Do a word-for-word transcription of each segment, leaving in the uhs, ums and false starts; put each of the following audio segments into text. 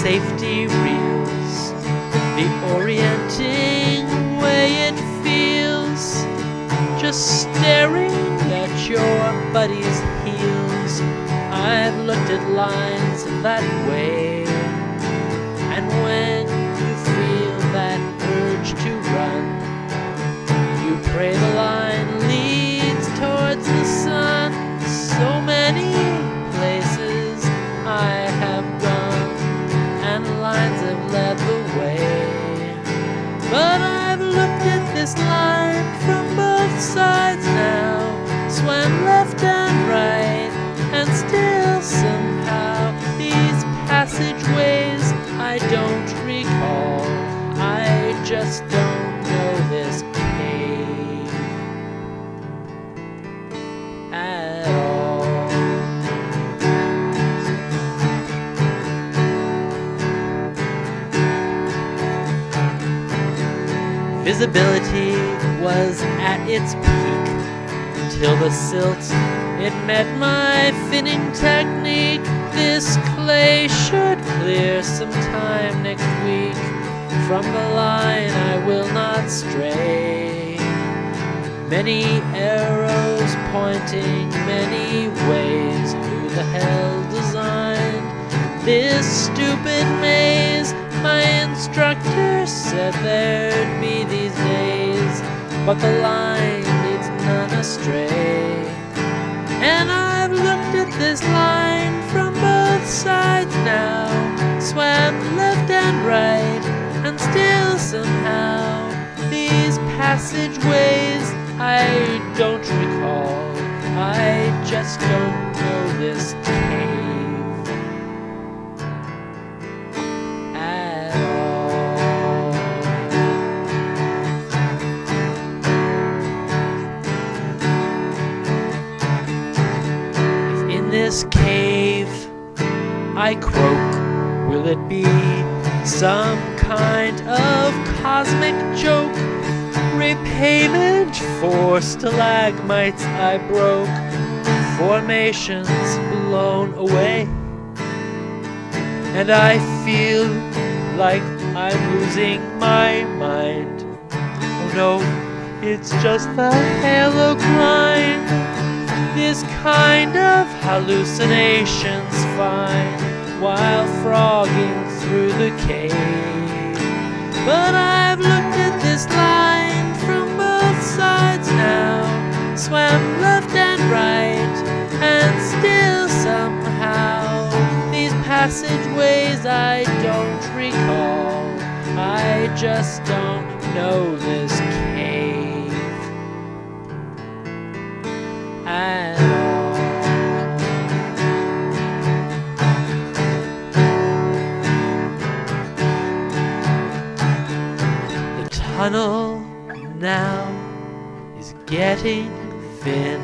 safety reels, the orienting way it feels, just staring at your buddy's heels. I've looked at lines that way, and when you feel that urge to run, you pray the line leads towards the sun. So many places I have gone, and lines have led the way, but I've looked at this line from both sides now, swam left and right, and still somehow these passageways I don't recall. I just don't know this cave at all. Visibility was at its peak, till the silt, it met my finning technique. This clay should clear sometime next week. From the line I will not stray. Many arrows pointing many ways. Who the hell designed this stupid maze? My instructor said there'd be these days, but the line leads none astray. And I've looked at this line from both sides now, swam left and right, and still somehow these passageways I don't recall. I just don't know this cave at all. If in this cave I croak, will it be some kind of cosmic joke? Repayment for stalagmites I broke, formations blown away, and I feel like I'm losing my mind. Oh no, it's just the halo grind. This kind of hallucination's fine while frogging through the cave. But I've looked at this line from both sides now, swam left and right, and still somehow these passageways I don't recall. I just don't know this cave at all. The tunnel now is getting thin.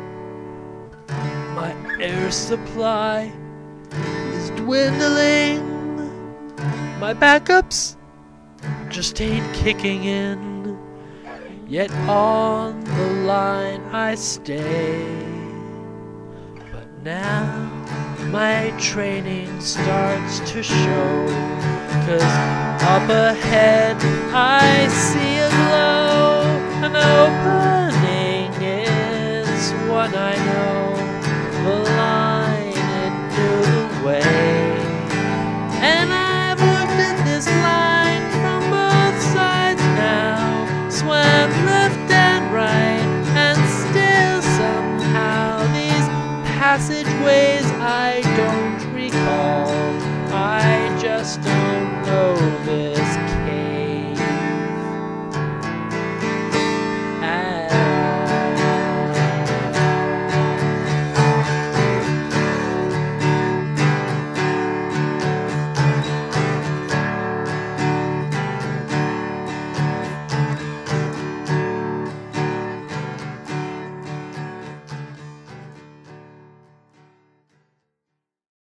My air supply is dwindling. My backups just ain't kicking in. Yet on the line I stay. But now my training starts to show, 'cause up ahead I see a glow, an opening, it's one I know. The line, it knew the way. And I've looked at this line from both sides now, swam left and right, and still somehow these passageways I don't recall. I just don't know this.